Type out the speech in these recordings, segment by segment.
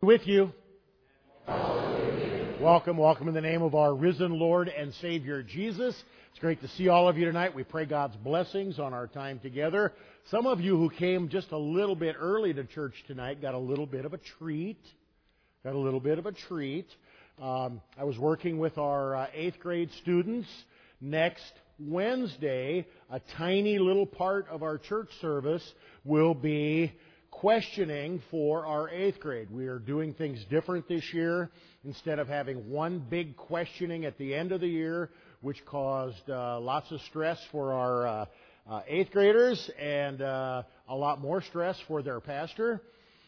With you. Welcome, welcome in the name of our risen Lord and Savior Jesus. It's great to see all of you tonight. We pray God's blessings on our time together. Some of you who came just a little bit early to church tonight got a little bit of a treat. I was working with our 8th grade students. Next Wednesday, a tiny little part of our church service will be questioning for our 8th grade. We are doing things different this year. Instead of having one big questioning at the end of the year, which caused lots of stress for our 8th graders and a lot more stress for their pastor,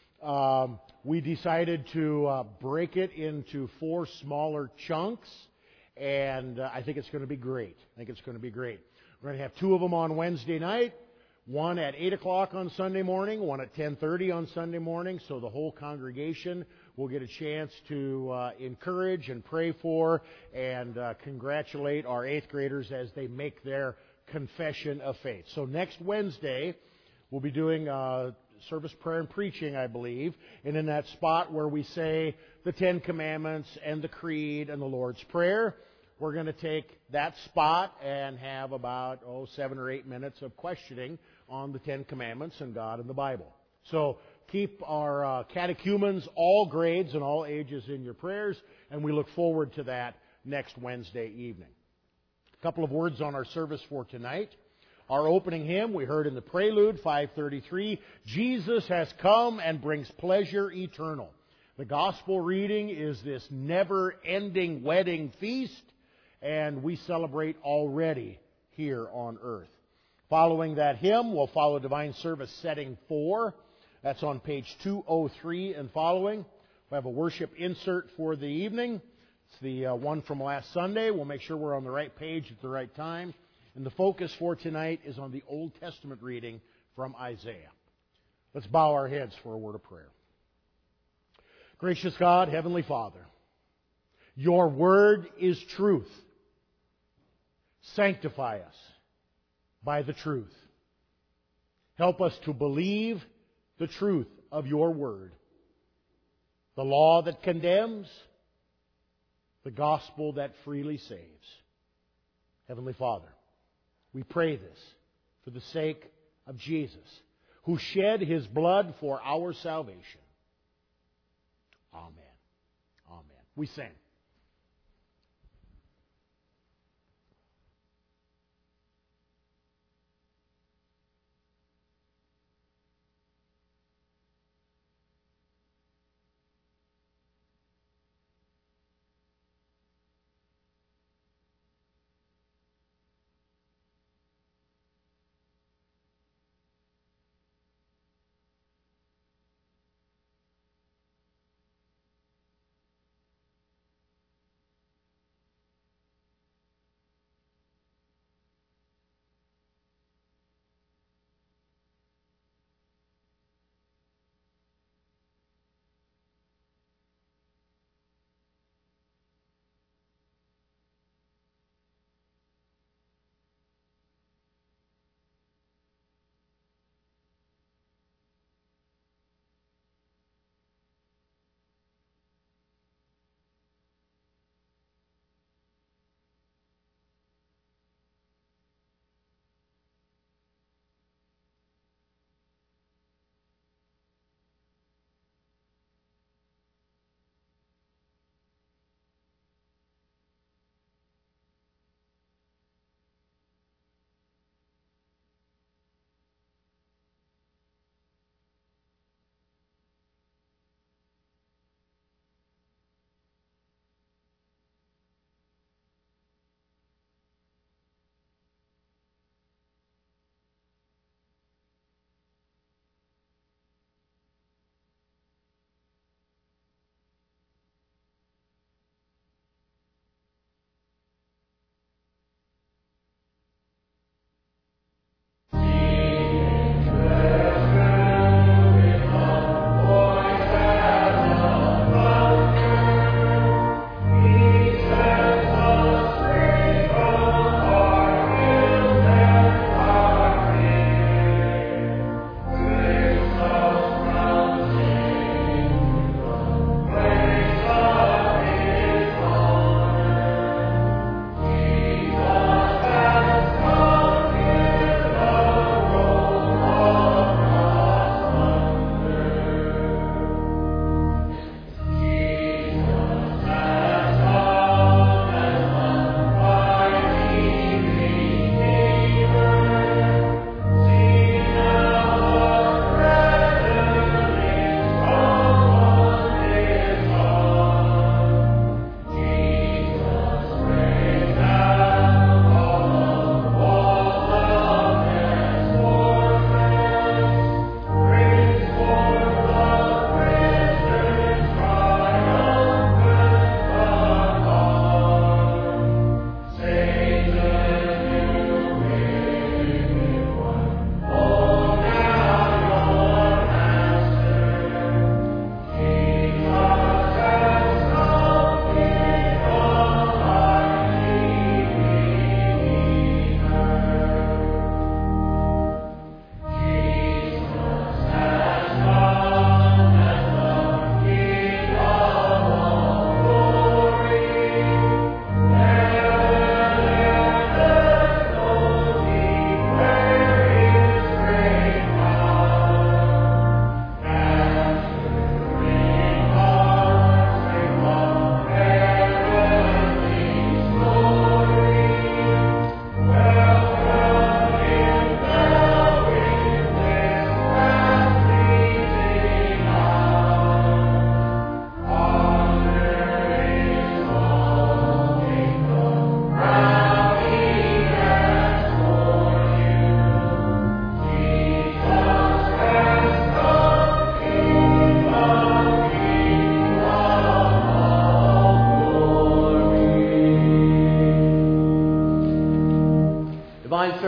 we decided to break it into 4 smaller chunks, and I think it's going to be great. We're going to have 2 of them on Wednesday night. One at 8 o'clock on Sunday morning, one at 10:30 on Sunday morning, so the whole congregation will get a chance to encourage and pray for and congratulate our 8th graders as they make their confession of faith. So next Wednesday, we'll be doing service prayer and preaching, I believe, and in that spot where we say the 10 Commandments and the Creed and the Lord's Prayer, we're going to take that spot and have about 7 or 8 minutes of questioning on the 10 Commandments and God and the Bible. So keep our catechumens, all grades and all ages, in your prayers, and we look forward to that next Wednesday evening. A couple of words on our service for tonight. Our opening hymn we heard in the prelude, 533, Jesus has come and brings pleasure eternal. The gospel reading is this never-ending wedding feast, and we celebrate already here on earth. Following that hymn, we'll follow Divine Service Setting 4. That's on page 203 and following. We have a worship insert for the evening. It's the one from last Sunday. We'll make sure we're on the right page at the right time. And the focus for tonight is on the Old Testament reading from Isaiah. Let's bow our heads for a word of prayer. Gracious God, Heavenly Father, your word is truth. Sanctify us by the truth. Help us to believe the truth of your word. The law that condemns, the gospel that freely saves. Heavenly Father, we pray this for the sake of Jesus, who shed His blood for our salvation. Amen. Amen. We sing.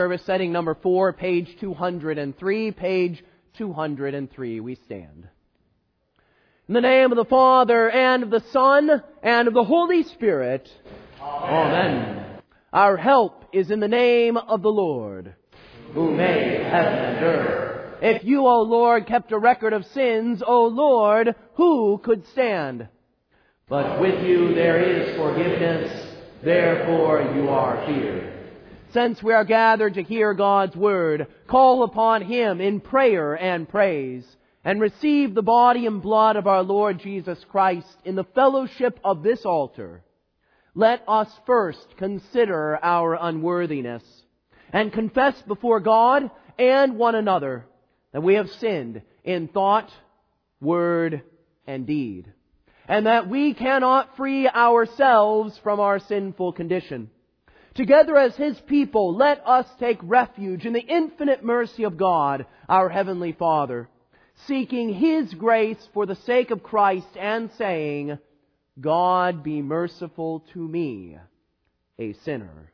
Service, setting number 4, page 203, page 203. We stand. In the name of the Father, and of the Son, and of the Holy Spirit. Amen. Our help is in the name of the Lord, who made heaven and earth. If you, O Lord, kept a record of sins, O Lord, who could stand? But with you there is forgiveness, therefore you are here. Since we are gathered to hear God's Word, call upon Him in prayer and praise, and receive the body and blood of our Lord Jesus Christ in the fellowship of this altar. Let us first consider our unworthiness, and confess before God and one another that we have sinned in thought, word, and deed, and that we cannot free ourselves from our sinful condition. Together as His people, let us take refuge in the infinite mercy of God, our Heavenly Father, seeking His grace for the sake of Christ and saying, God be merciful to me, a sinner.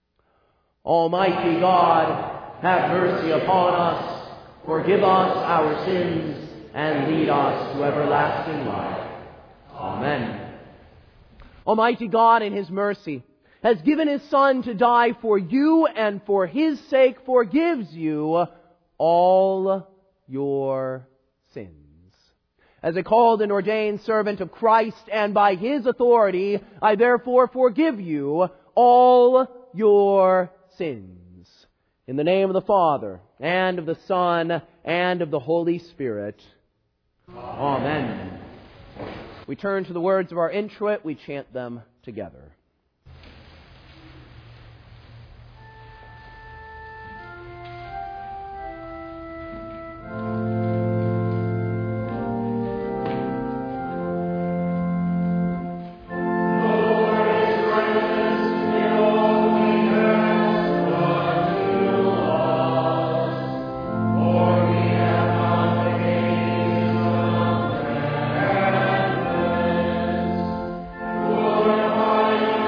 Almighty God, have mercy upon us, forgive us our sins, and lead us to everlasting life. Amen. Almighty God, in His mercy, has given His Son to die for you, and for His sake forgives you all your sins. As a called and ordained servant of Christ, and by His authority, I therefore forgive you all your sins. In the name of the Father, and of the Son, and of the Holy Spirit. Amen. We turn to the words of our introit. We chant them together. Glorify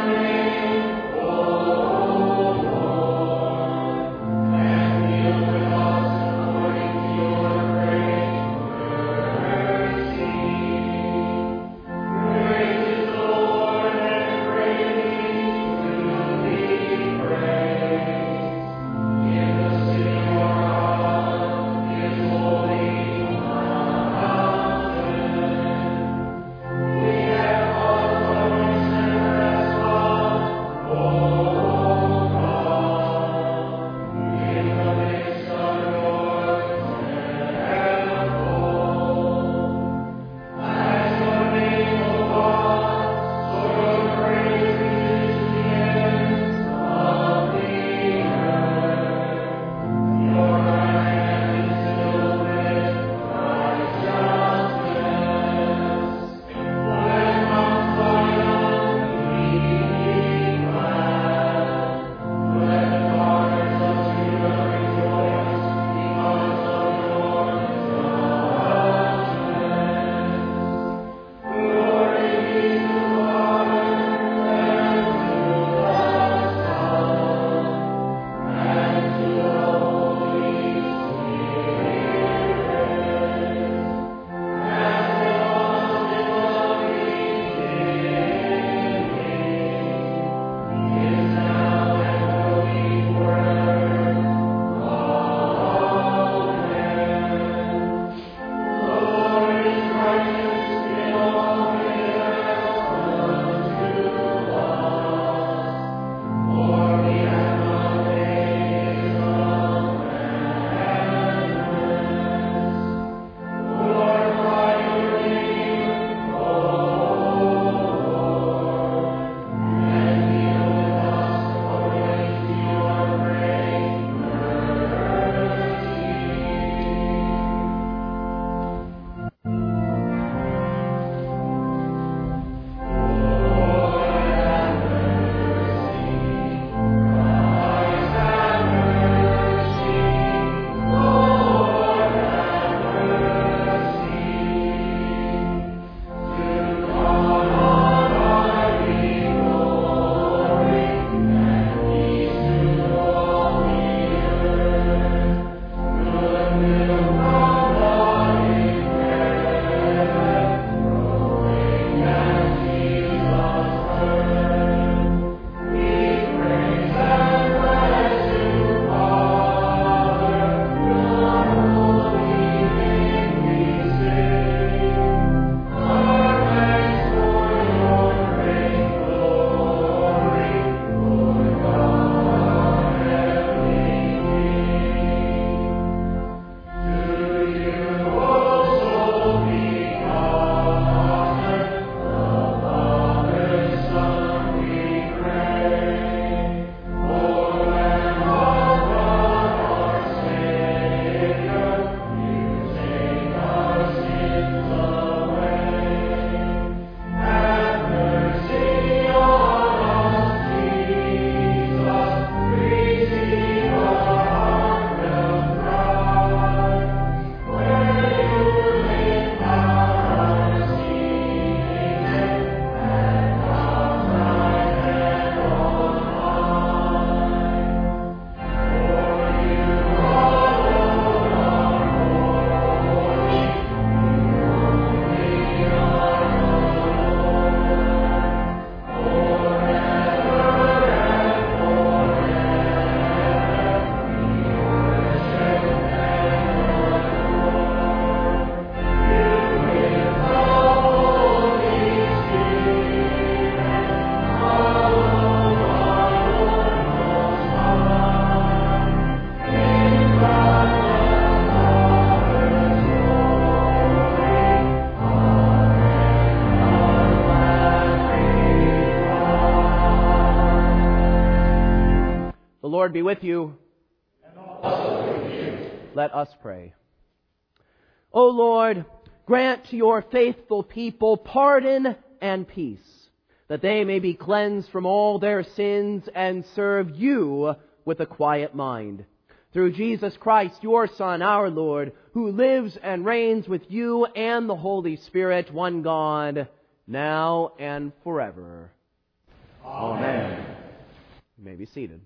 Lord be with you. And also with you. Let us pray. O Lord, grant to your faithful people pardon and peace, that they may be cleansed from all their sins and serve you with a quiet mind. Through Jesus Christ, your Son, our Lord, who lives and reigns with you and the Holy Spirit, one God, now and forever. Amen. You may be seated.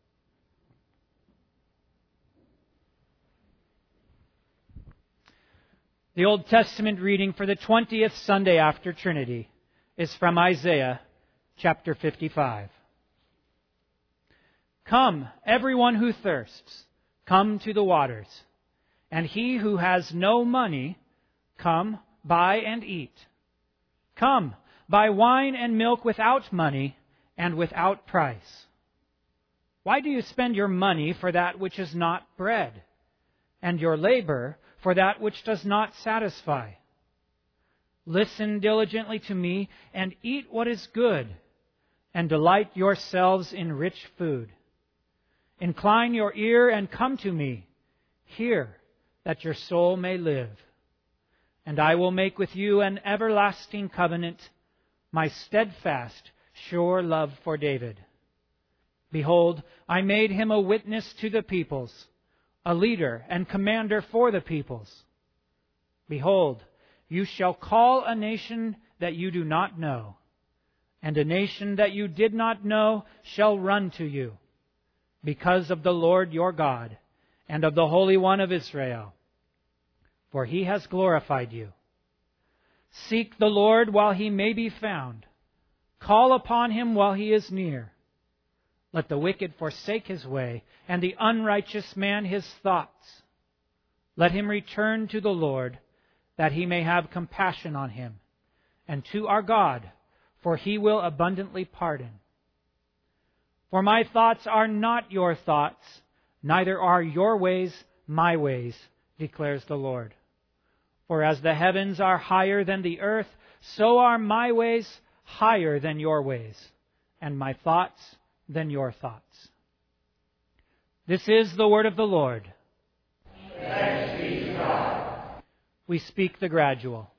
The Old Testament reading for the 20th Sunday after Trinity is from Isaiah chapter 55. Come, everyone who thirsts, come to the waters, and he who has no money, come, buy and eat. Come, buy wine and milk without money and without price. Why do you spend your money for that which is not bread, and your labor for that which does not satisfy? Listen diligently to me and eat what is good, and delight yourselves in rich food. Incline your ear and come to me. Hear, that your soul may live. And I will make with you an everlasting covenant, my steadfast, sure love for David. Behold, I made him a witness to the peoples, a leader and commander for the peoples. Behold, you shall call a nation that you do not know, and a nation that you did not know shall run to you, because of the Lord your God, and of the Holy One of Israel. For he has glorified you. Seek the Lord while he may be found. Call upon him while he is near. Let the wicked forsake his way, and the unrighteous man his thoughts. Let him return to the Lord, that he may have compassion on him, and to our God, for he will abundantly pardon. For my thoughts are not your thoughts, neither are your ways my ways, declares the Lord. For as the heavens are higher than the earth, so are my ways higher than your ways, and my thoughts than your thoughts. This is the word of the Lord. Thanks be to God. We speak the gradual.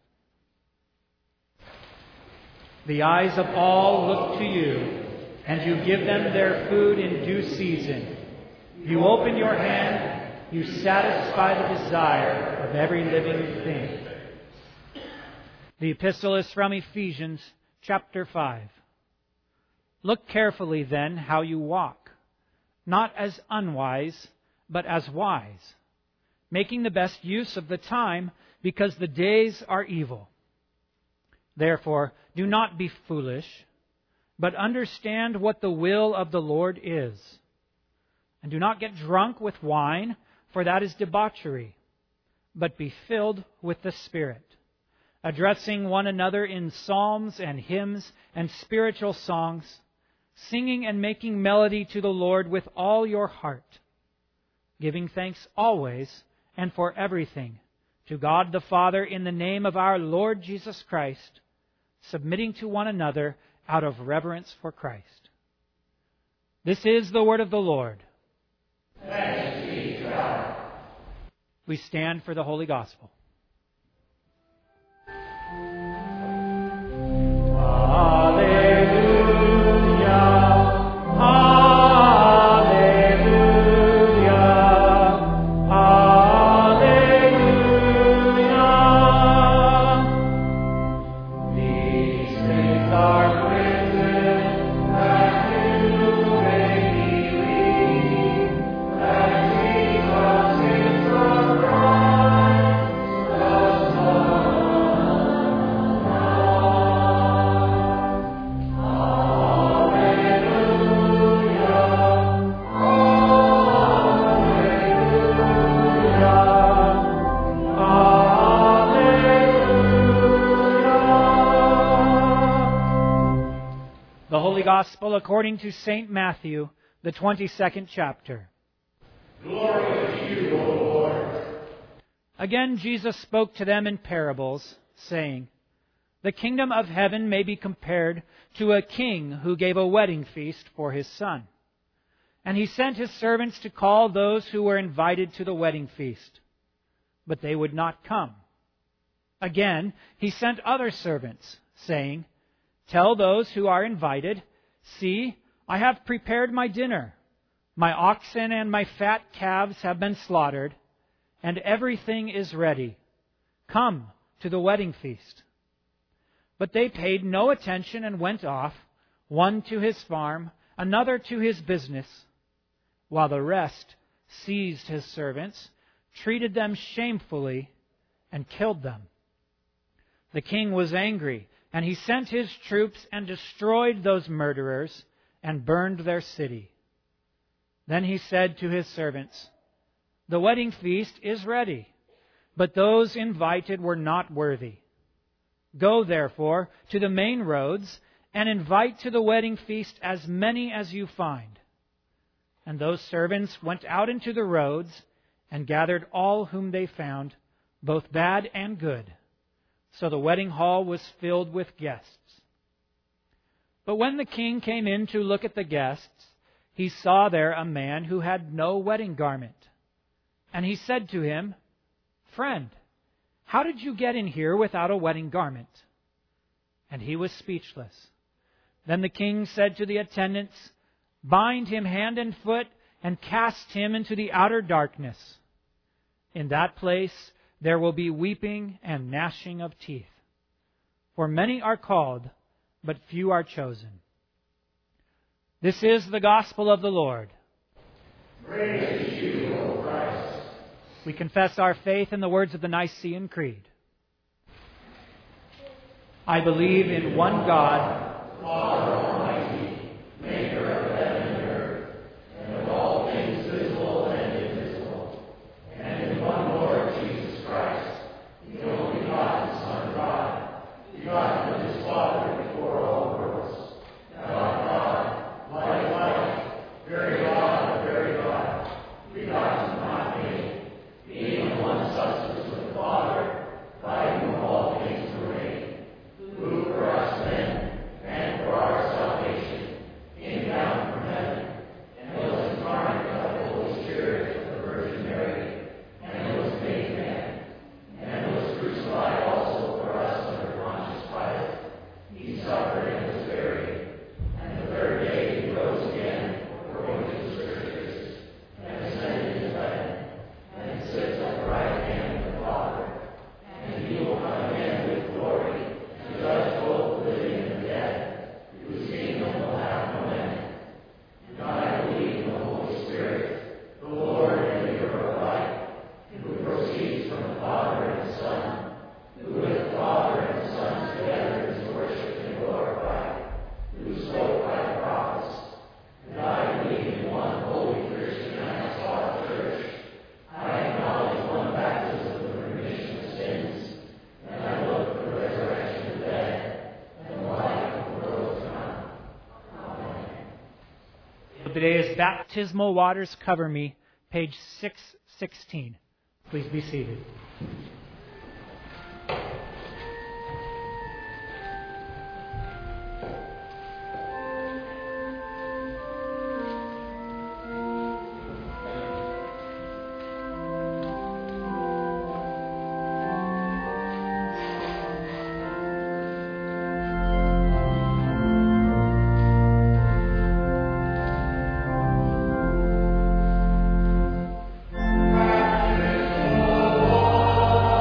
The eyes of all look to you, and you give them their food in due season. You open your hand, you satisfy the desire of every living thing. The epistle is from Ephesians chapter 5. Look carefully then how you walk, not as unwise, but as wise, making the best use of the time, because the days are evil. Therefore, do not be foolish, but understand what the will of the Lord is. And do not get drunk with wine, for that is debauchery, but be filled with the Spirit, addressing one another in psalms and hymns and spiritual songs, singing and making melody to the Lord with all your heart, giving thanks always and for everything to God the Father in the name of our Lord Jesus Christ, submitting to one another out of reverence for Christ. This is the word of the Lord. Thanks be to God. We stand for the Holy Gospel. Gospel according to St. Matthew, the 22nd chapter. Glory to you, O Lord. Again Jesus spoke to them in parables, saying, The kingdom of heaven may be compared to a king who gave a wedding feast for his son. and he sent his servants to call those who were invited to the wedding feast. But they would not come. Again, he sent other servants, saying, "Tell those who are invited, 'See, I have prepared my dinner. My oxen and my fat calves have been slaughtered, and everything is ready. Come to the wedding feast.' But they paid no attention and went off, one to his farm, another to his business, while the rest seized his servants, treated them shamefully, and killed them. The king was angry, and he sent his troops and destroyed those murderers and burned their city. Then he said to his servants, 'The wedding feast is ready, but those invited were not worthy. Go, therefore, to the main roads and invite to the wedding feast as many as you find.' And those servants went out into the roads and gathered all whom they found, both bad and good. So the wedding hall was filled with guests. But when the king came in to look at the guests, he saw there a man who had no wedding garment. And he said to him, 'Friend, how did you get in here without a wedding garment?' And he was speechless. Then the king said to the attendants, 'Bind him hand and foot and cast him into the outer darkness. In that place there will be weeping and gnashing of teeth. For many are called, but few are chosen.'" This is the gospel of the Lord. Praise to you, O Christ. We confess our faith in the words of the Nicene Creed. I believe in one God, Father Almighty, maker of heaven and earth, and of all things visible and invisible, and in one Lord Jesus Christ, the only begotten Son of God, begotten of his Father before all worlds, God, like, very God of very God, begotten, not made, being of one substance with the Father, by whom all things were made, who for us men and for our salvation came down from heaven, and was incarnate of the Holy Spirit of the Virgin Mary, and was made man, and was crucified also for us under Pontius Pilate. He suffered and was buried, and the third day he rose again, according to the Scriptures, and ascended into heaven, and sits at the right hand of the Father, and he will come again with glory to judge both the living and the dead, whose kingdom will have no end. And I believe in the Holy Spirit, the Lord and giver of life, who proceeds from the Father and the Son, who with the Father and the Son together is worshipped and glorified, who spoke by the prophets. And I believe in one holy Christian apostolic church. I acknowledge one baptism for the remission of sins, and I look for the resurrection of the dead and the life of the world to come. Amen. Today is Baptismal Waters Cover Me, page 616. Please be seated. Amen.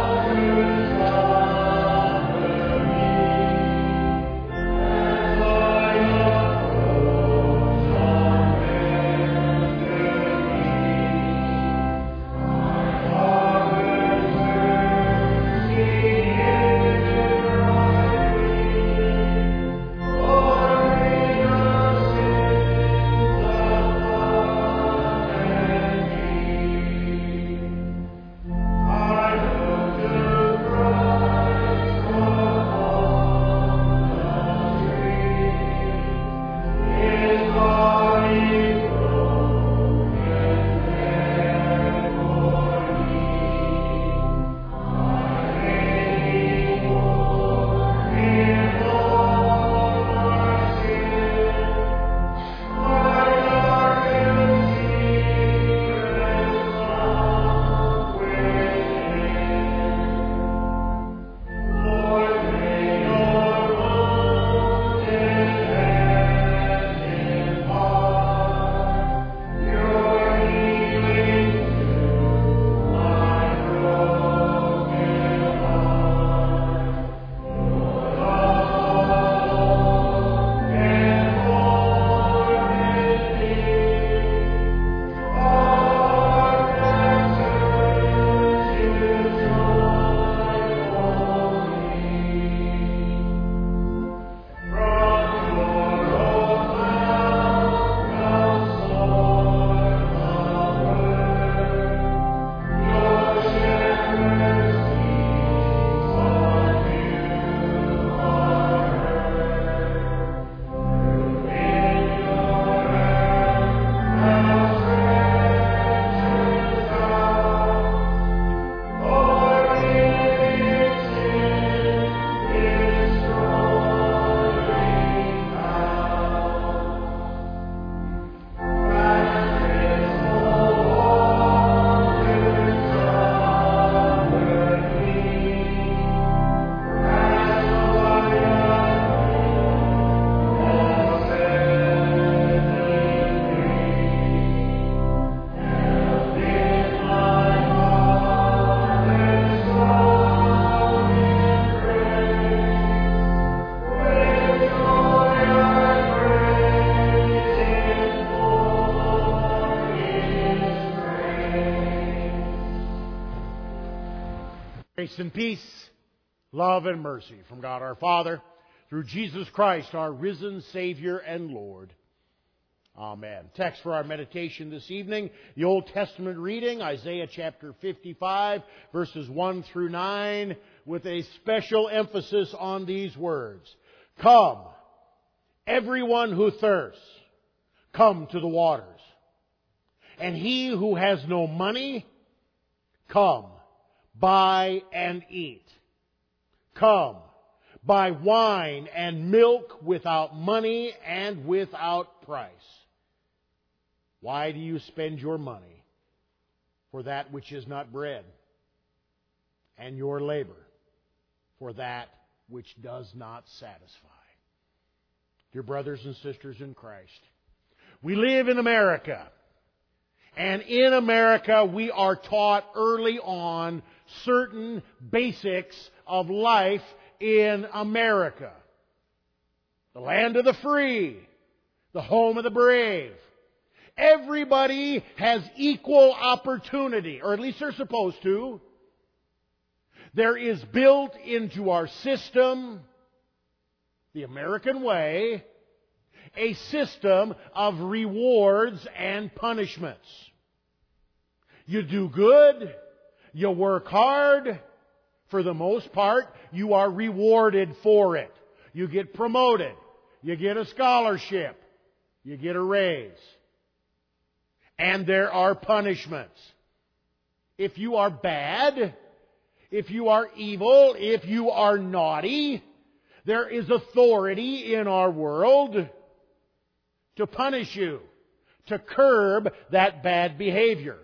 peace, love, and mercy from God our Father, through Jesus Christ, our risen Savior and Lord. Amen. Text for our meditation this evening, the Old Testament reading, Isaiah chapter 55, verses 1 through 9, with a special emphasis on these words. Come, everyone who thirsts, come to the waters. And he who has no money, come, buy and eat. Come, buy wine and milk without money and without price. Why do you spend your money for that which is not bread, and your labor for that which does not satisfy? Dear brothers and sisters in Christ, we live in America. And in America, we are taught early on certain basics of life in America. The land of the free, the home of the brave. Everybody has equal opportunity, or at least they're supposed to. There is built into our system, the American way, a system of rewards and punishments. You do good, you work hard, for the most part, you are rewarded for it. You get promoted, you get a scholarship, you get a raise. And there are punishments. If you are bad, if you are evil, if you are naughty, there is authority in our world to punish you, to curb that bad behavior.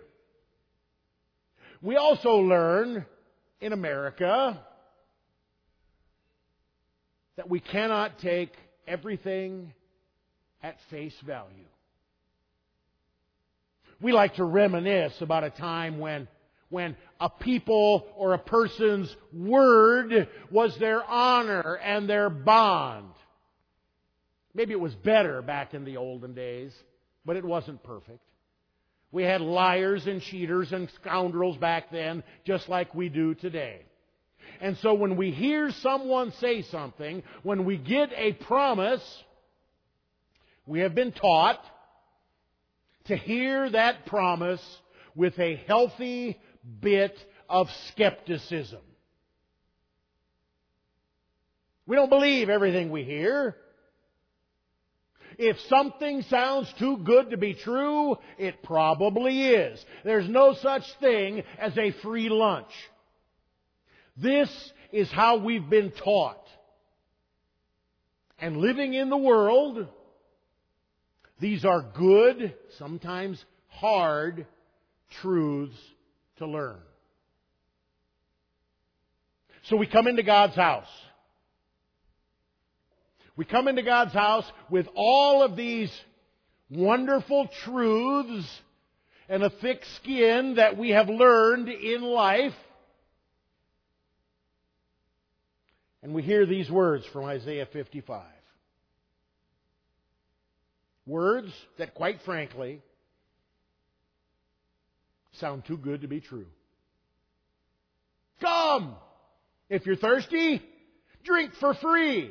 We also learn in America that we cannot take everything at face value. We like to reminisce about a time when a people or a person's word was their honor and their bond. Maybe it was better back in the olden days, but it wasn't perfect. We had liars and cheaters and scoundrels back then, just like we do today. And so when we hear someone say something, when we get a promise, we have been taught to hear that promise with a healthy bit of skepticism. We don't believe everything we hear. If something sounds too good to be true, it probably is. There's no such thing as a free lunch. This is how we've been taught. And living in the world, these are good, sometimes hard, truths to learn. So we come into God's house. We come into God's house with all of these wonderful truths and a thick skin that we have learned in life. And we hear these words from Isaiah 55. Words that, quite frankly, sound too good to be true. Come! If you're thirsty, drink for free.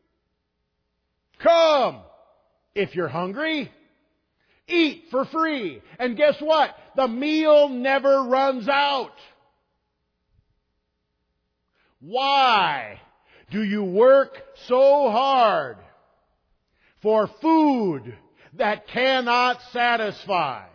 Come! If you're hungry, eat for free. And guess what? The meal never runs out. Why do you work so hard for food that cannot satisfy?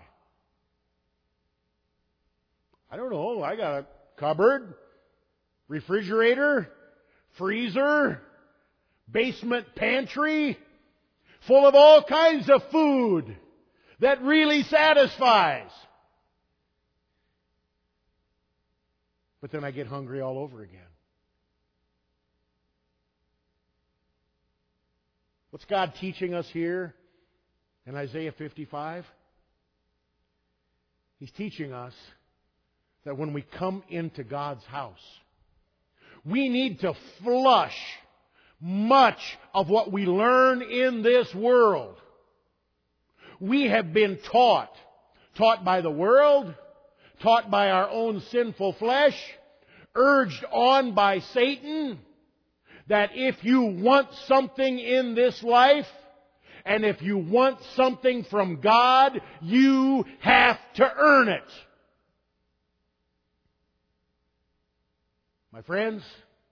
I don't know. I got a cupboard, refrigerator, freezer, basement pantry full of all kinds of food that really satisfies. But then I get hungry all over again. What's God teaching us here in Isaiah 55? He's teaching us that when we come into God's house, we need to flush much of what we learn in this world. We have been taught by the world, taught by our own sinful flesh, urged on by Satan that if you want something in this life, and if you want something from God, you have to earn it. My friends,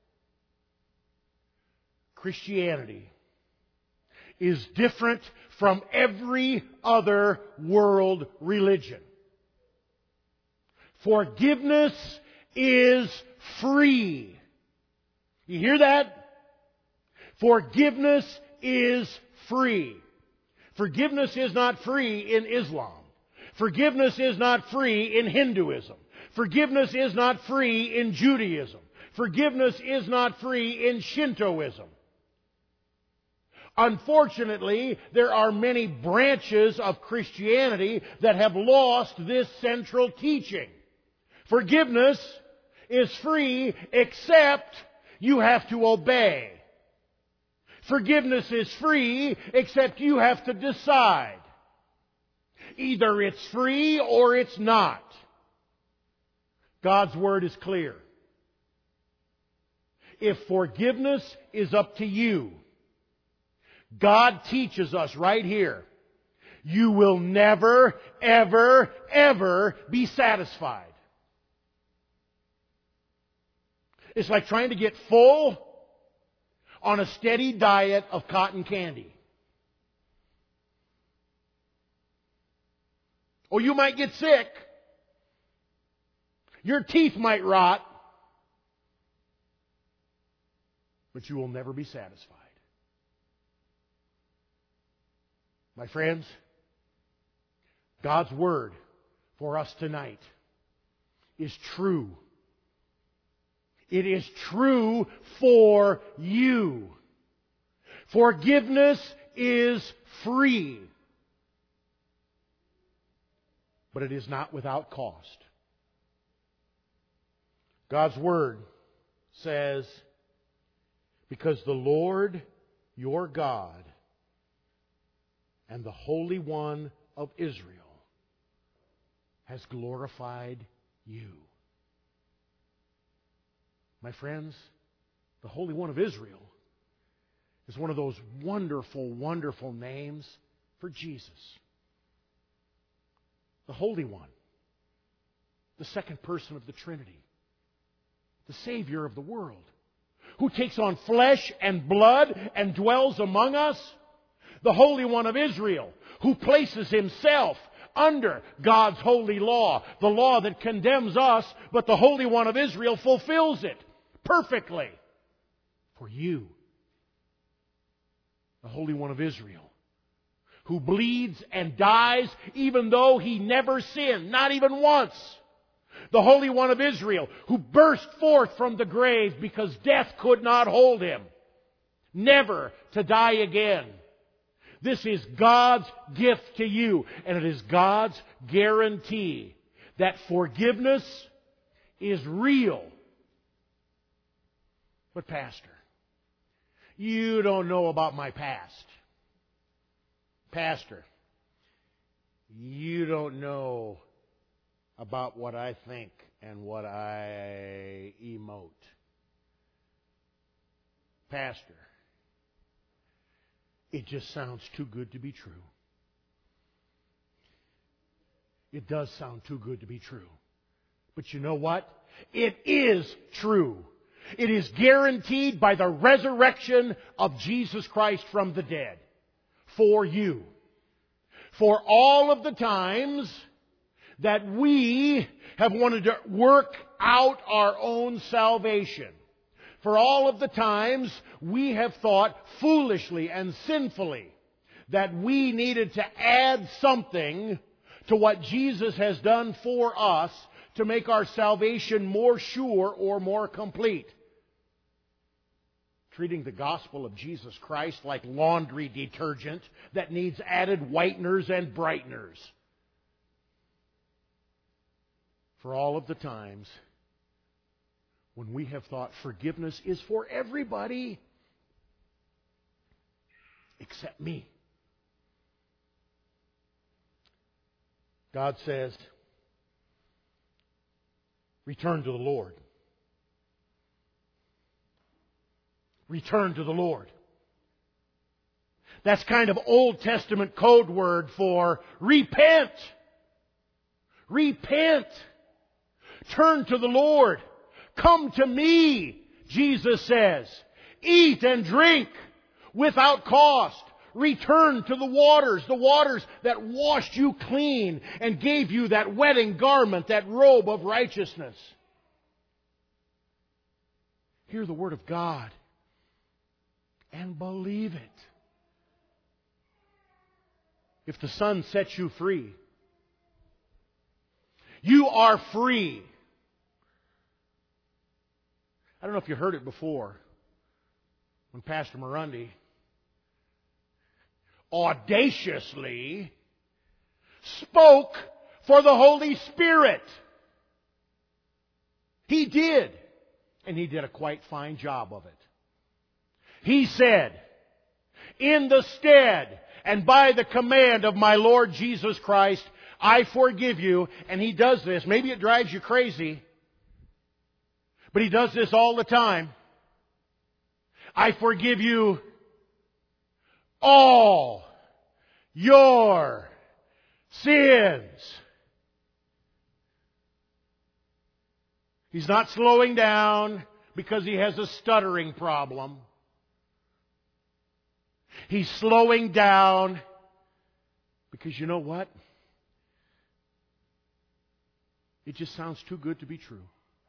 Christianity is different from every other world religion. Forgiveness is free. You hear that? Forgiveness is free. Forgiveness is not free in Islam. Forgiveness is not free in Hinduism. Forgiveness is not free in Judaism. Forgiveness is not free in Shintoism. Unfortunately, there are many branches of Christianity that have lost this central teaching. Forgiveness is free except you have to obey. Forgiveness is free except you have to decide. Either it's free or it's not. God's Word is clear. If forgiveness is up to you, God teaches us right here, you will never, ever, ever be satisfied. It's like trying to get full on a steady diet of cotton candy. Or you might get sick. Your teeth might rot. But you will never be satisfied. My friends, God's Word for us tonight is true. It is true for you. Forgiveness is free. But it is not without cost. God's Word says, because the Lord your God and the Holy One of Israel has glorified you. My friends, the Holy One of Israel is one of those wonderful, wonderful names for Jesus. The Holy One, the second person of the Trinity, the Savior of the world, who takes on flesh and blood and dwells among us. The Holy One of Israel, who places Himself under God's holy law, the law that condemns us, but the Holy One of Israel fulfills it perfectly for you. The Holy One of Israel, who bleeds and dies even though He never sinned, not even once. The Holy One of Israel, who burst forth from the grave because death could not hold Him, never to die again. This is God's gift to you, and it is God's guarantee that forgiveness is real. But Pastor, you don't know about my past. Pastor, you don't know about what I think and what I emote. Pastor, it just sounds too good to be true. It does sound too good to be true. But you know what? It is true. It is guaranteed by the resurrection of Jesus Christ from the dead. For you. For all of the times that we have wanted to work out our own salvation. For all of the times we have thought foolishly and sinfully that we needed to add something to what Jesus has done for us to make our salvation more sure or more complete. Treating the gospel of Jesus Christ like laundry detergent that needs added whiteners and brighteners. For all of the times when we have thought forgiveness is for everybody except me. God says, return to the Lord. Return to the Lord. That's kind of Old Testament code word for repent. Repent. Turn to the Lord. Come to me, Jesus says. Eat and drink without cost. Return to the waters that washed you clean and gave you that wedding garment, that robe of righteousness. Hear the Word of God and believe it. If the Son sets you free, you are free. I don't know if you heard it before when Pastor Murundi audaciously spoke for the Holy Spirit. He did. And he did a quite fine job of it. He said, in the stead and by the command of my Lord Jesus Christ, I forgive you. And he does this. Maybe it drives you crazy, but he does this all the time. I forgive you all your sins. He's not slowing down because he has a stuttering problem. He's slowing down because you know what? It just sounds too good to be true.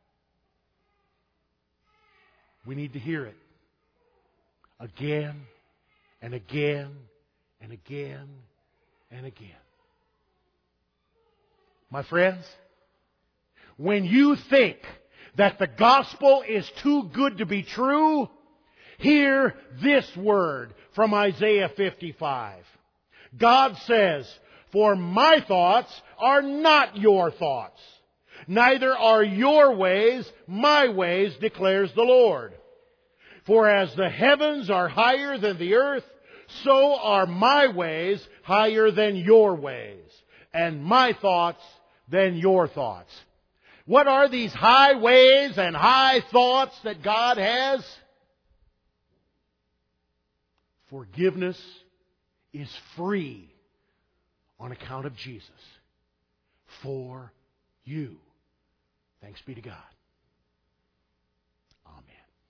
We need to hear it again and again and again and again. My friends, when you think that the gospel is too good to be true, hear this word from Isaiah 55. God says, for my thoughts are not your thoughts, neither are your ways my ways, declares the Lord. For as the heavens are higher than the earth, so are my ways higher than your ways, and my thoughts than your thoughts. What are these high ways and high thoughts that God has? Forgiveness is free on account of Jesus. For you. Thanks be to God. Amen.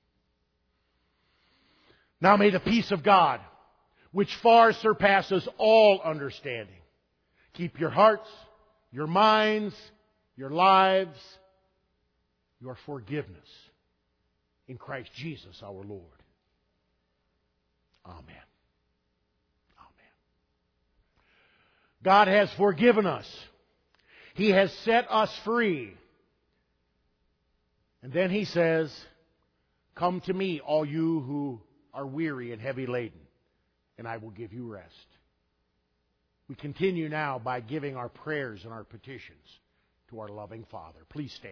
Now may the peace of God, which far surpasses all understanding, keep your hearts, your minds, your lives, your forgiveness in Christ Jesus our Lord. Amen. Amen. God has forgiven us. He has set us free. And then He says, come to me, all you who are weary and heavy laden, and I will give you rest. We continue now by giving our prayers and our petitions to our loving Father. Please stand.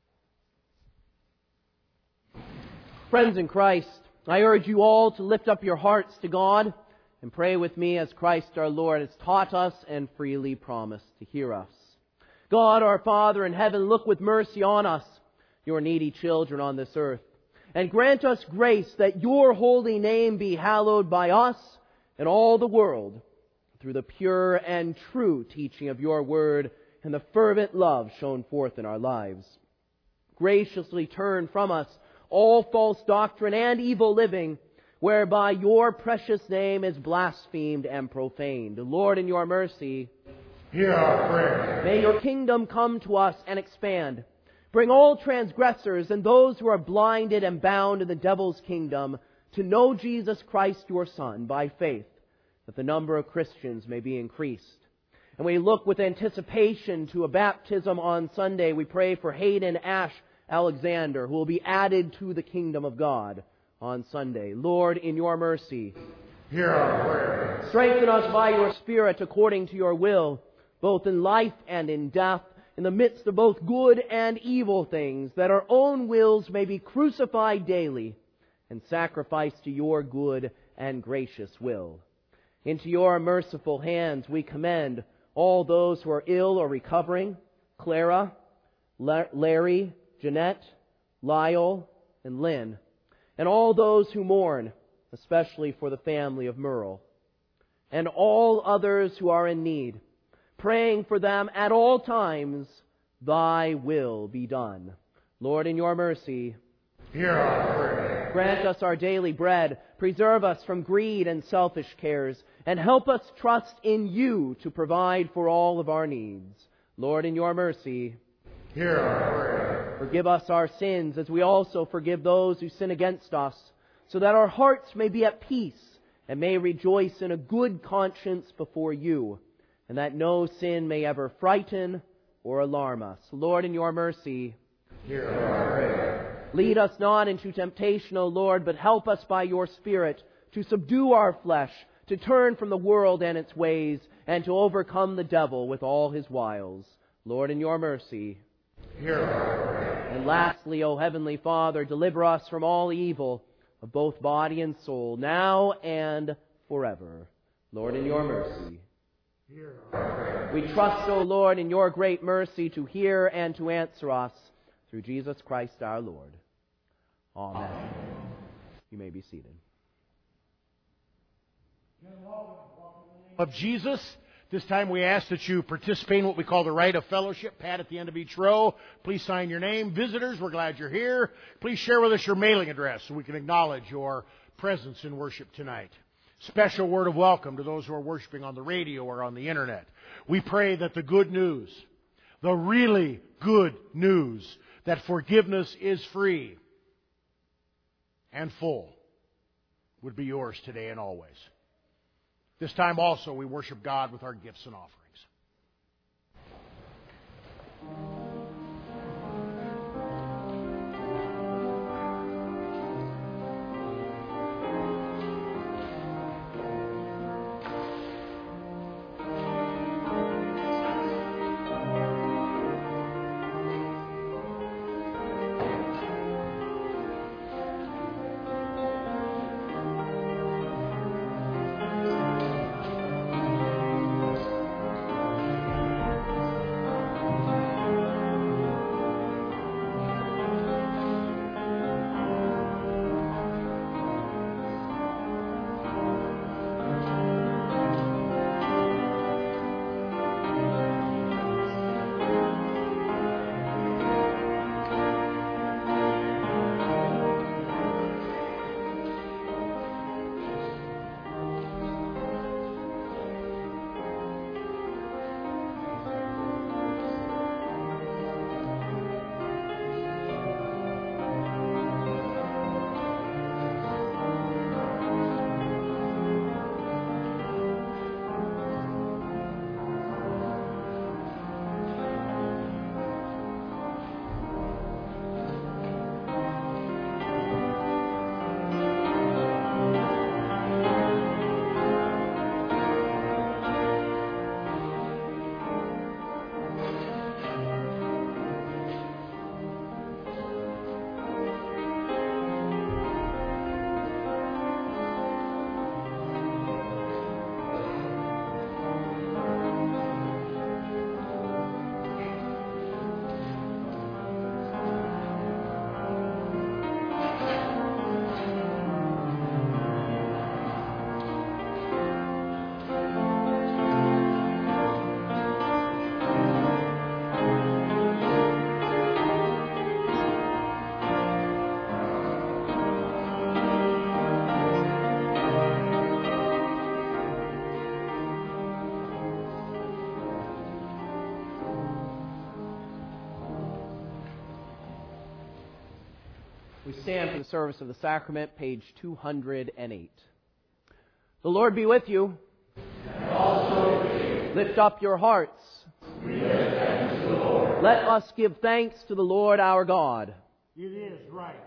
Friends in Christ, I urge you all to lift up your hearts to God and pray with me as Christ our Lord has taught us and freely promised to hear us. God our Father in heaven, look with mercy on us, your needy children on this earth, and grant us grace that your holy name be hallowed by us and all the world through the pure and true teaching of your word and the fervent love shown forth in our lives. Graciously turn from us all false doctrine and evil living, whereby your precious name is blasphemed and profaned. Lord, in your mercy, hear our prayer. May your kingdom come to us and expand. Bring all transgressors and those who are blinded and bound in the devil's kingdom to know Jesus Christ, your Son, by faith, that the number of Christians may be increased. And we look with anticipation to a baptism on Sunday. We pray for Hayden Ash Alexander, who will be added to the kingdom of God on Sunday. Lord, in your mercy, hear our prayer. Strengthen us by your Spirit according to your will, both in life and in death, in the midst of both good and evil things, that our own wills may be crucified daily and sacrificed to your good and gracious will. Into your merciful hands we commend all those who are ill or recovering, Clara, Larry, Jeanette, Lyle, and Lynn. and all those who mourn, especially for the family of Merle, and all others who are in need, praying for them at all times, Thy will be done. Lord, in your mercy, hear our prayer. Grant us our daily bread, preserve us from greed and selfish cares, and help us trust in you to provide for all of our needs. Lord, in your mercy, hear our prayer. Forgive us our sins as we also forgive those who sin against us, so that our hearts may be at peace and may rejoice in a good conscience before you, and that no sin may ever frighten or alarm us. Lord, in your mercy, hear our prayer. Lead us not into temptation, O Lord, but help us by your Spirit to subdue our flesh, to turn from the world and its ways, and to overcome the devil with all his wiles. Lord, in your mercy, hear our prayer. And lastly, O Heavenly Father, deliver us from all evil of both body and soul, now and forever. Lord, in your mercy, hear our prayer. We trust, O Lord, in your great mercy to hear and to answer us, through Jesus Christ our Lord. Amen. You may be seated. Of Jesus, this time we ask that you participate in what we call the rite of fellowship. Pad at the end of each row. Please sign your name. Visitors, we're glad you're here. Please share with us your mailing address so we can acknowledge your presence in worship tonight. Special word of welcome to those who are worshiping on the radio or on the internet. We pray that the good news, the really good news, that forgiveness is free and full, would be yours today and always. This time also we worship God with our gifts and offerings. We stand for the service of the sacrament, page 208. The Lord be with you. And also with you. Lift up your hearts. We lift them to the Lord. Let us give thanks to the Lord our God. It is right.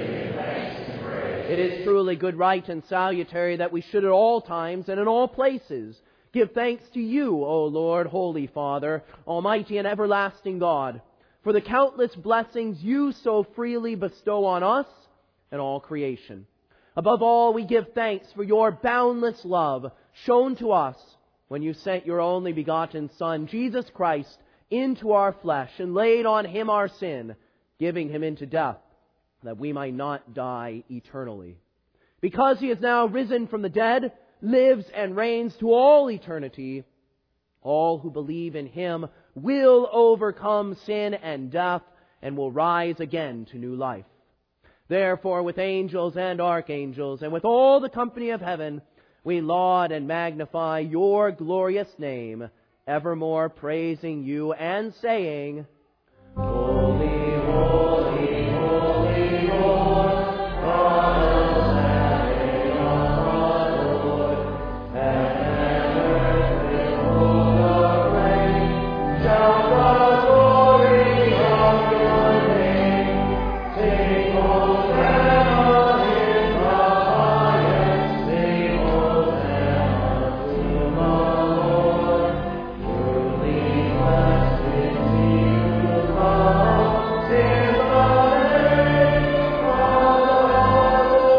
It is truly good, right, and salutary that we should at all times and in all places give thanks to you, O Lord, Holy Father, Almighty and everlasting God, for the countless blessings you so freely bestow on us and all creation. Above all, we give thanks for your boundless love shown to us when you sent your only begotten Son, Jesus Christ, into our flesh and laid on him our sin, giving him into death, that we might not die eternally. Because He is now risen from the dead, lives and reigns to all eternity, all who believe in Him will overcome sin and death and will rise again to new life. Therefore, with angels and archangels and with all the company of heaven, we laud and magnify Your glorious name, evermore praising You and saying, Holy, holy, holy Lord, God of Sabaoth, our Lord, heaven and earth behold Your reign. Shout the glory of Your name. Sing Hosanna in the highest. Sing Hosanna to the Lord. Truly blessed is He who comes in the name of the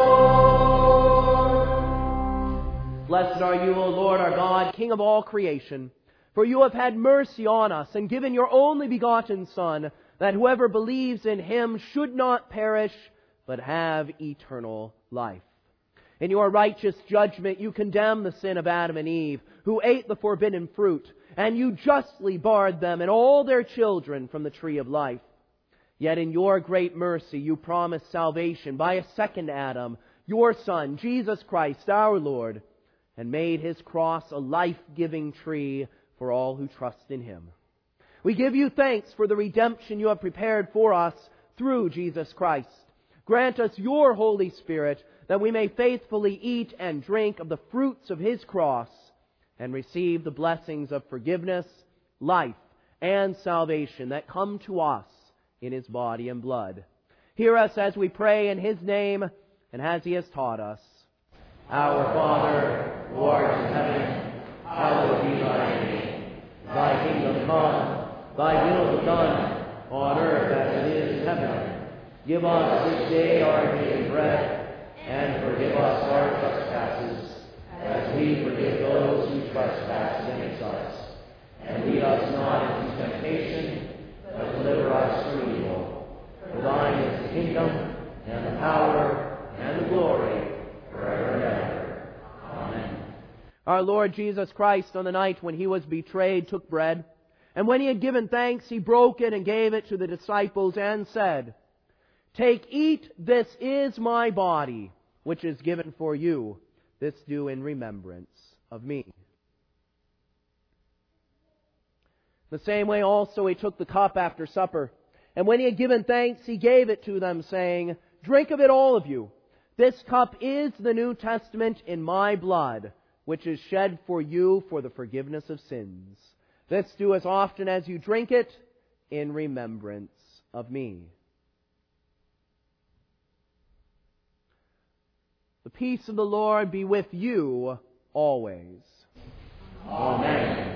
Lord. Blessed are You, O Lord our God, King of all creation. For You have had mercy on us and given Your only begotten Son, that whoever believes in Him should not perish, but have eternal life. In Your righteous judgment You condemn the sin of Adam and Eve, who ate the forbidden fruit, and You justly barred them and all their children from the tree of life. Yet in Your great mercy You promised salvation by a second Adam, Your Son, Jesus Christ our Lord, and made His cross a life-giving tree for all who trust in Him. We give You thanks for the redemption You have prepared for us through Jesus Christ. Grant us Your Holy Spirit, that we may faithfully eat and drink of the fruits of His cross, and receive the blessings of forgiveness, life, and salvation that come to us in His body and blood. Hear us as we pray in His name, and as He has taught us. Our Father, who art in heaven, hallowed be Thy name. Thy kingdom come, Thy will be done, on earth as it is in heaven. Give us this day our daily bread, and forgive us our trespasses, as we forgive those who trespass against us. And lead us not into temptation, but deliver us from evil. For Thine is the kingdom, and the power, and the glory, forever and ever. Amen. Our Lord Jesus Christ, on the night when He was betrayed, took bread, and when He had given thanks, He broke it and gave it to the disciples and said, Take, eat, this is My body, which is given for you. This do in remembrance of Me. The same way also He took the cup after supper, and when He had given thanks, He gave it to them, saying, Drink of it, all of you. This cup is the New Testament in My blood, which is shed for you for the forgiveness of sins. This do as often as you drink it in remembrance of Me. The peace of the Lord be with you always. Amen.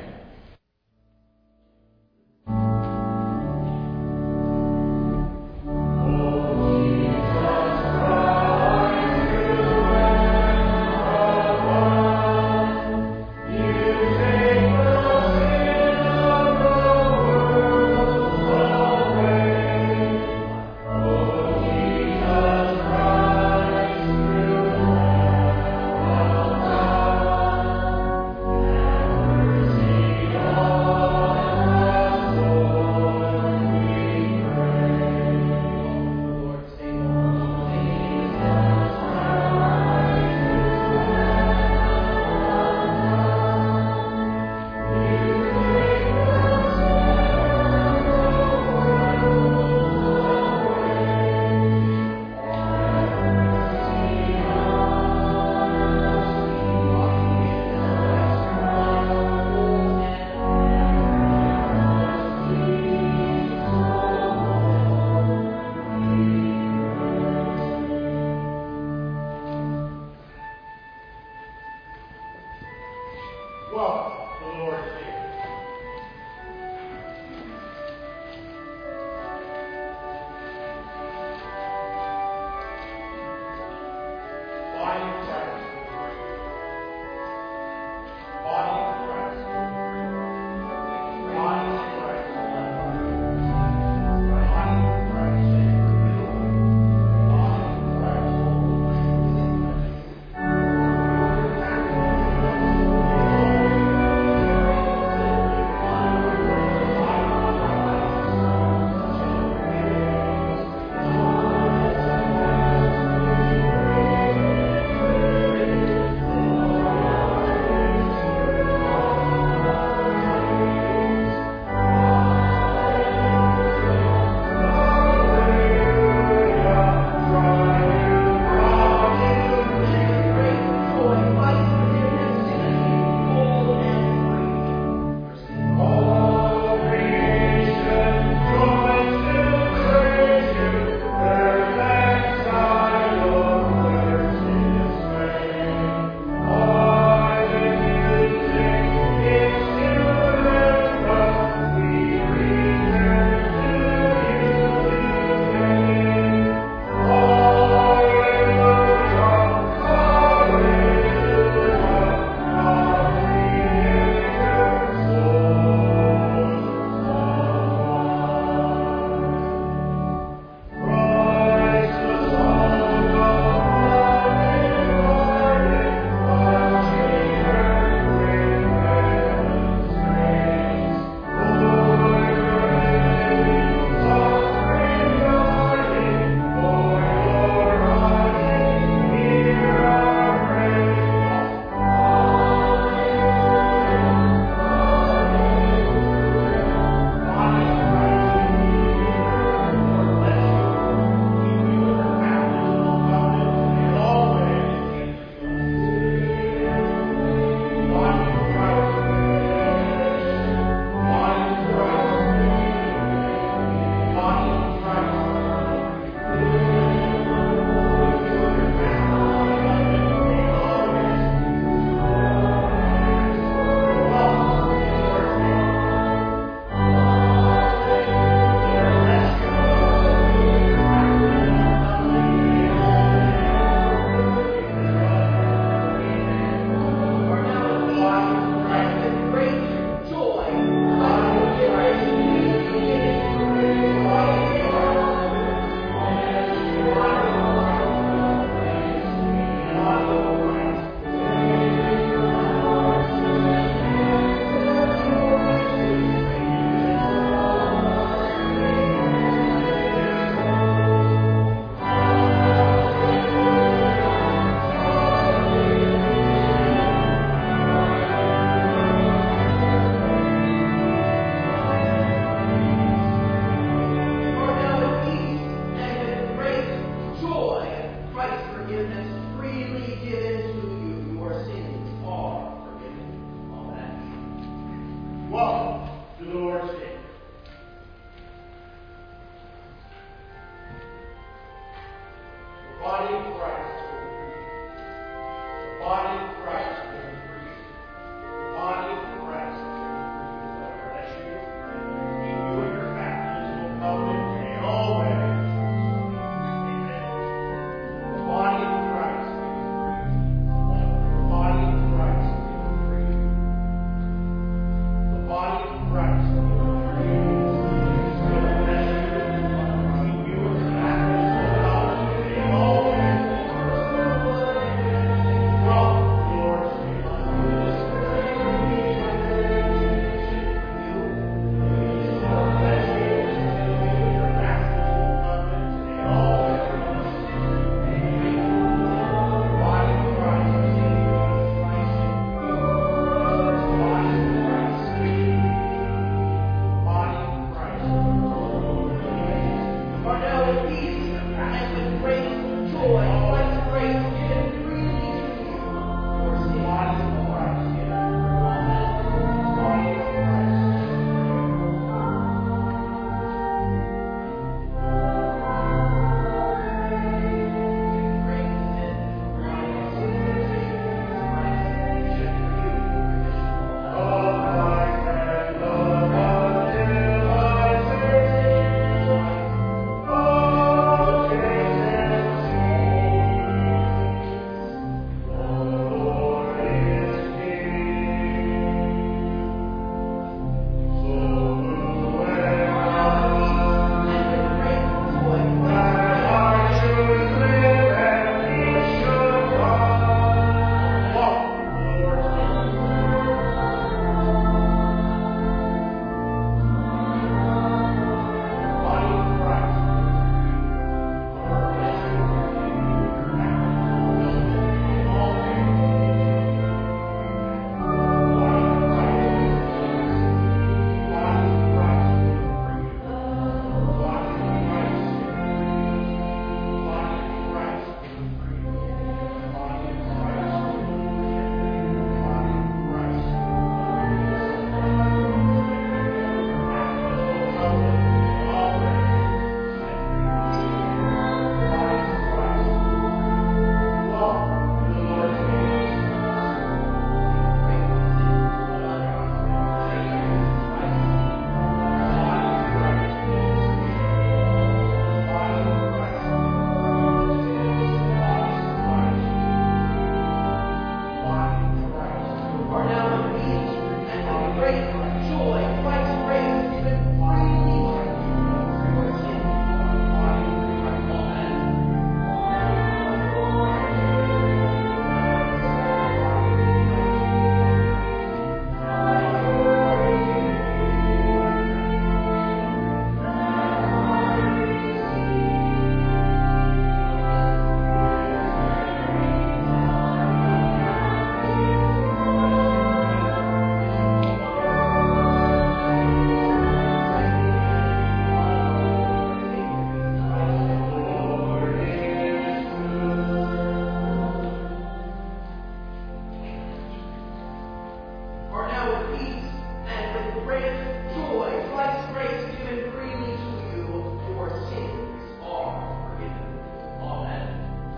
now with peace and with great joy, Christ's grace given freely to you, your sins are forgiven. Amen.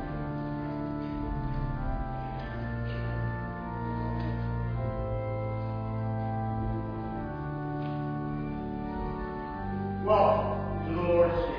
Welcome to the Lord's table.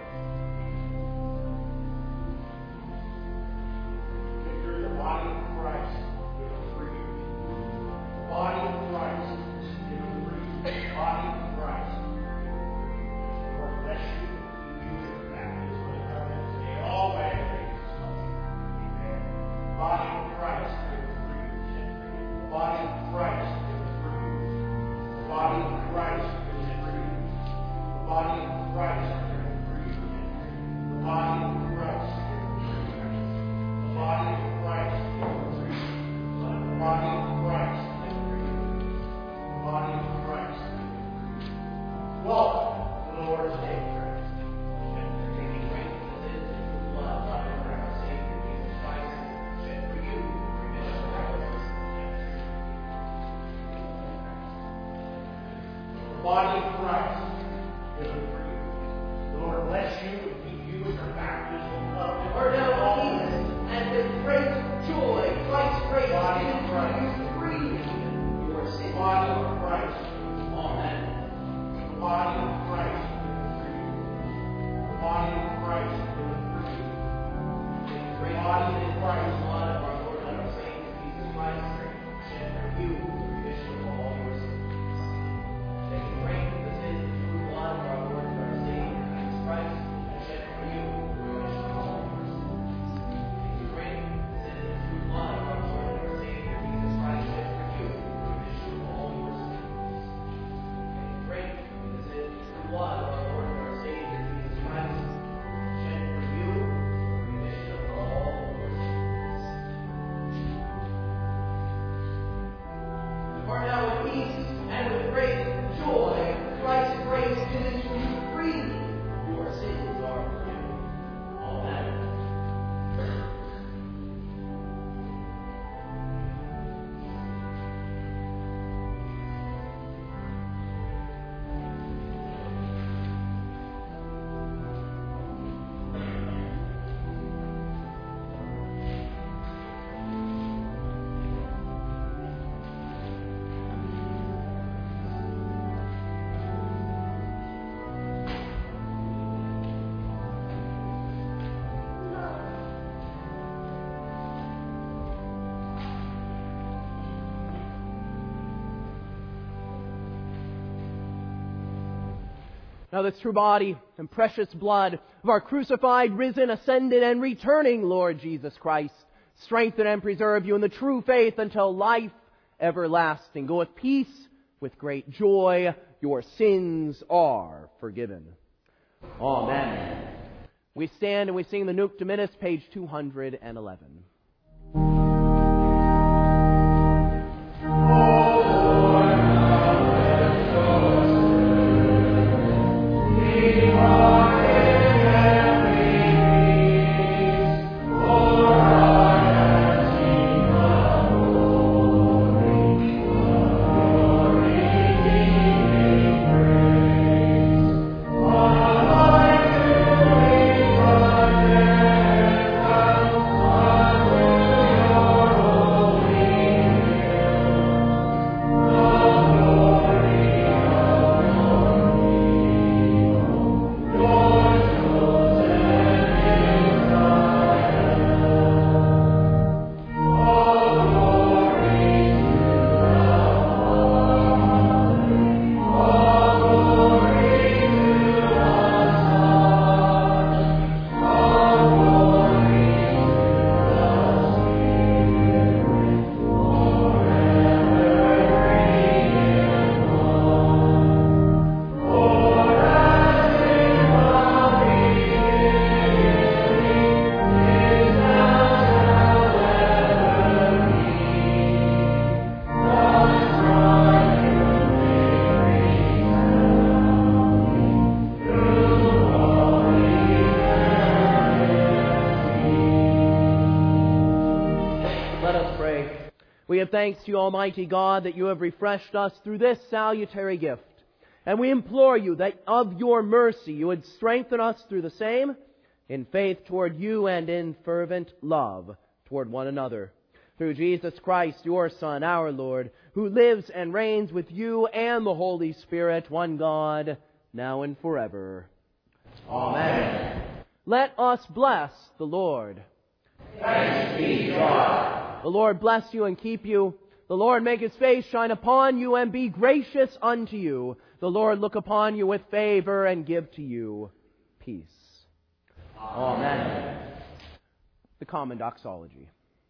Picture the body of Christ given for you. The body of Christ given for you. The body of Christ given for you. Lord bless you. You your baptism and covenant today. All by Jesus. Amen. The body of Christ given for you. The body of Christ given for you. The body of Christ given for you. The body of Christ given for you. The body of Christ given for you. The body of Christ given for you. The body of Christ given for you. The body of Christ given for you. Welcome to the Lord's table. Taking great sins and true blood, Father, of our Savior Jesus Christ, shed for you remission of our sins. The body of Christ given for you. The Lord bless you and keep you in your baptismal covenant. For now with peace and with great joy, Christ's grace Body of given to Christ. you freely, your The sins. body of Christ. Amen. The body of Christ given for you. The body of Christ given for you. The great Body of sin and Christ. blood of our Lord and our Savior Jesus Christ, shed for you remission of all your sins. Taking great the sin and true blood of our Lord and our Savior Jesus Christ, shed for you remission of all your sins. Taking great the sin and true blood of our Lord and our Savior Jesus Christ, shed for you remission of all your sins. Taking great the sin and true blood of our Lord and our Savior Jesus Christ, shed for you remission of all your sins. For now with peace and with great joy, Christ's grace given to you freely, your sins are forgiven. Amen. Now this true body and precious blood of our crucified, risen, ascended, and returning Lord Jesus Christ, strengthen and preserve you in the true faith until life everlasting. Go with peace, with great joy. Your sins are forgiven. Amen. We stand and we sing the Nunc Dimittis, page 211. Amen. thanks to you, Almighty God, that you have refreshed us through this salutary gift. And we implore you that of your mercy you would strengthen us through the same, in faith toward you and in fervent love toward one another. Through Jesus Christ, your Son, our Lord, who lives and reigns with you and the Holy Spirit, one God, now and forever. Amen. Let us bless the Lord. Thanks be to God. The Lord bless you and keep you. The Lord make His face shine upon you and be gracious unto you. The Lord look upon you with favor and give to you peace. Amen. The Common Doxology.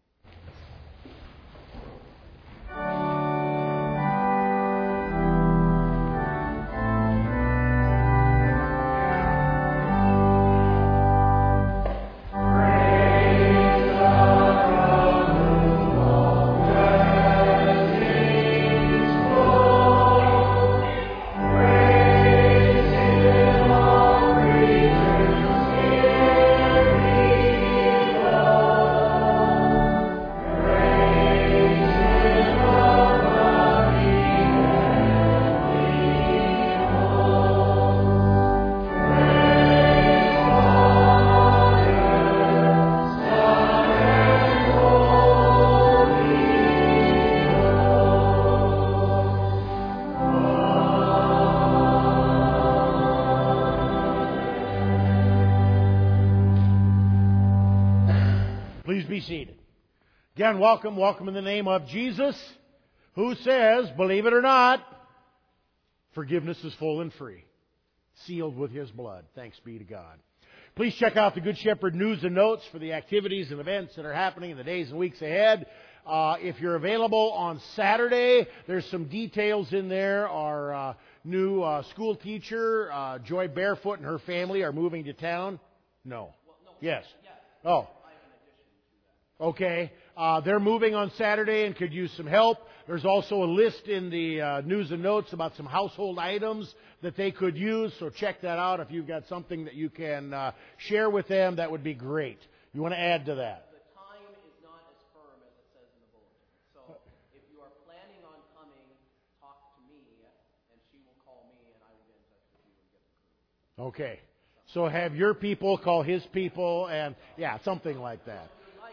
Again, welcome in the name of Jesus, who says, believe it or not, forgiveness is full and free, sealed with His blood. Thanks be to God. Please check out the Good Shepherd news and notes for the activities and events that are happening in the days and weeks ahead. If you're available on Saturday, there's some details in there. Our new school teacher, Joy Barefoot, and her family are moving to town. No. Yes. Oh. Okay. They're moving on Saturday and could use some help. There's also a list in the news and notes about some household items that they could use, so check that out. If you've got something that you can share with them, that would be great. You want to add to that? The time is not as firm as it says in the bulletin. So if you are planning on coming, talk to me, and she will call me, and I will get in touch with you and get the crew. Okay. So have your people call his people, and yeah, something like that.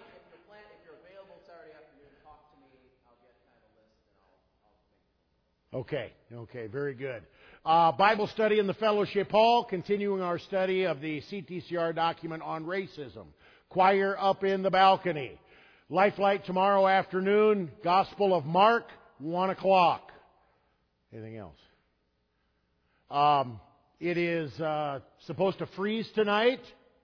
Okay, very good. Bible study in the Fellowship Hall, continuing our study of the CTCR document on racism. Choir up in the balcony. Lifelight tomorrow afternoon, Gospel of Mark, 1 o'clock. Anything else? It is supposed to freeze tonight.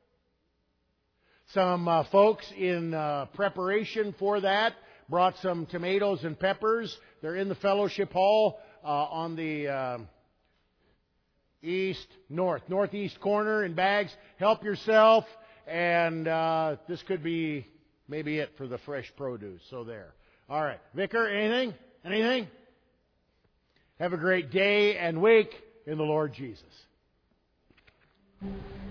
Some folks in preparation for that brought some tomatoes and peppers. They're in the Fellowship Hall on the northeast corner in bags. Help yourself, and this could be maybe it for the fresh produce. So there. All right. Vicar, anything? Anything? Have a great day and week in the Lord Jesus.